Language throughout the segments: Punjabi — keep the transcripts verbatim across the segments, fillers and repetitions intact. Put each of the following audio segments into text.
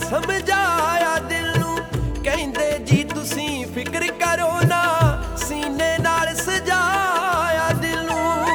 ਸਮਝਾਇਆ ਦਿਲ ਨੂੰ। ਕਹਿੰਦੇ ਜੀ ਤੁਸੀਂ ਫਿਕਰ ਕਰੋ ਨਾ, ਸੀਨੇ ਨਾਲ ਸਜਾਇਆ ਦਿਲ ਨੂੰ।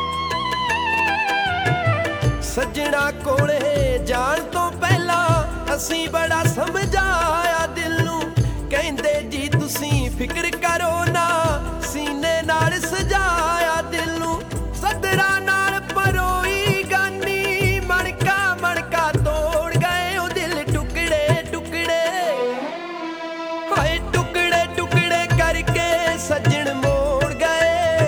ਸੱਜਣਾ ਕੋਲੇ ਜਾਣ ਤੋਂ ਪਹਿਲਾਂ ਅਸੀਂ ਬੜਾ ਸਮਝਾਇਆ ਦਿਲ ਨੂੰ। ਕਹਿੰਦੇ ਜੀ ਤੁਸੀਂ ਫਿਕਰ ਕਰੋ ਨਾ, ਸੀਨੇ ਨਾਲ ਸਜਾਇਆ ਦਿਲ ਨੂੰ। ਸਦਰਾ ਨਾਲ ਪਰੋਈ ਗਾਨੀ ਮਣਕਾ ਮਣਕਾ ਤੋੜ ਗਏ ਉਹ ਦਿਲ ਟੁਕੜੇ ਟੁਕੜੇ। ਹਾਏ ਟੁਕੜੇ ਟੁਕੜੇ ਕਰਕੇ ਸੱਜਣ ਮੋੜ ਗਏ।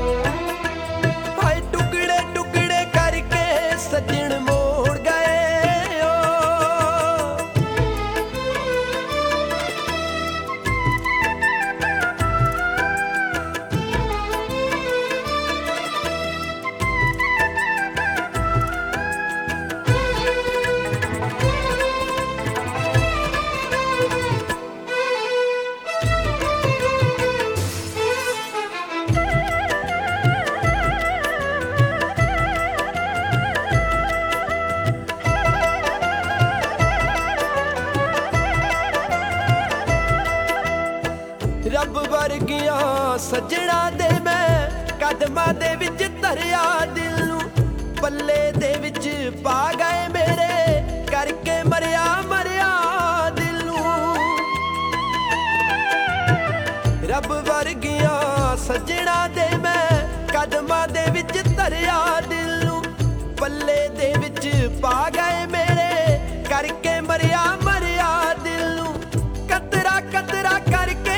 ਹਾਏ ਟੁਕੜੇ ਟੁਕੜੇ ਕਰਕੇ ਸੱਜਣ ਮੋੜ ਗਏ ਓ। ਰੱਬ ਵਰਗੀਆਂ ਸੱਜਣਾ ਦੇ ਮੈਂ ਕਦਮਾਂ ਦੇ ਵਿੱਚ ਧਰਿਆ ਦਿਲ ਨੂੰ। ਪੱਲੇ ਦੇ ਵਿੱਚ ਪਾ ਗਏ ਮੇਰੇ ਕਰਕੇ ਮਰਿਆ ਮਰਿਆ ਦਿਲ ਨੂੰ। ਰੱਬ ਵਰਗੀਆਂ ਸੱਜਣਾ ਦੇ ਮੈਂ ਕਦਮਾਂ ਦੇ ਵਿੱਚ ਧਰਿਆ ਦਿਲ ਨੂੰ। ਪੱਲੇ ਦੇ ਵਿੱਚ ਪਾ ਗਏ ਮੇਰੇ ਕਰਕੇ ਮਰਿਆ ਮਰਿਆ ਦਿਲ ਨੂੰ। ਕਤਰਾ ਕਤਰਾ ਕਰਕੇ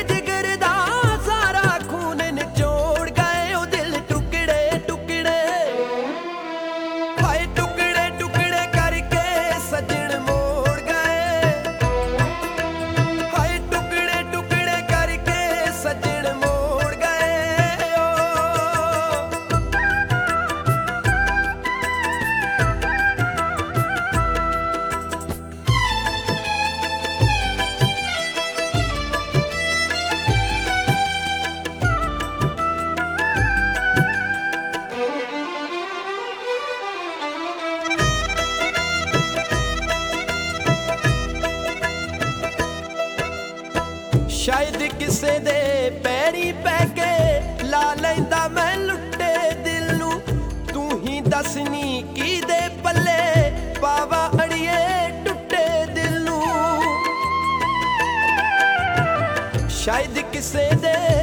ਸ਼ਾਇਦ ਕਿਸੇ ਦੇ ਪੈਰੀ ਪੈ ਕੇ ਲਾ ਲੈਂਦਾ ਮੈਂ ਲੁੱਟੇ ਦਿਲ ਨੂੰ। ਤੂੰ ਹੀ ਦੱਸ ਨੀ ਕਿਹਦੇ ਪੱਲੇ ਪਾਵਾ ਅੜੀਏ ਟੁੱਟੇ ਦਿਲ ਨੂੰ। ਸ਼ਾਇਦ ਕਿਸੇ ਦੇ